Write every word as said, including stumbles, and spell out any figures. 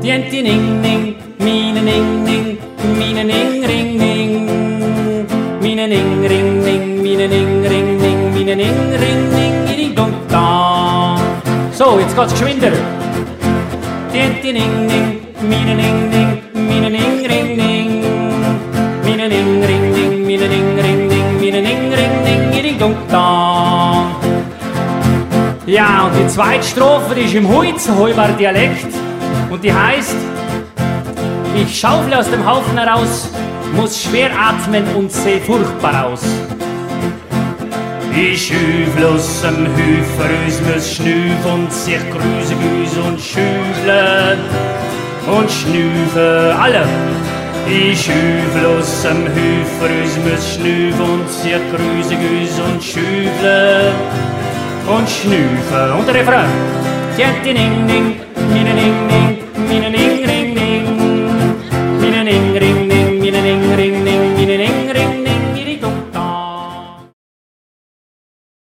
Tienti ning ning, mine ning ning, mine ning ring ning. Mine ning ring ning, mine ning ring ning, mine ning ring ning, ding dong da. So, jetzt geht's geschwinder. Tienti ning ning, mine ning ning, mine ning ring ning. Mine ning ring ning, mine ning ring ning, mine ning ring ning, ding dong da. Ja, und die zweite Strophe die ist im Huizenheuber Dialekt und die heißt: Ich schaufle aus dem Haufen heraus, muss schwer atmen und seh furchtbar aus. Ich schüfle aus dem Hüfer, uns muss schnüf und sich grüße Güse und schüfle und schnüfe alle. Ich schüfle aus dem Hüfer, uns muss schnüf und sich grüße Güse und schüfle und schnüfe. Und der Refrain: Tienti ning ning, mine ning ning, mine ning ring ning, mine ning ring ning.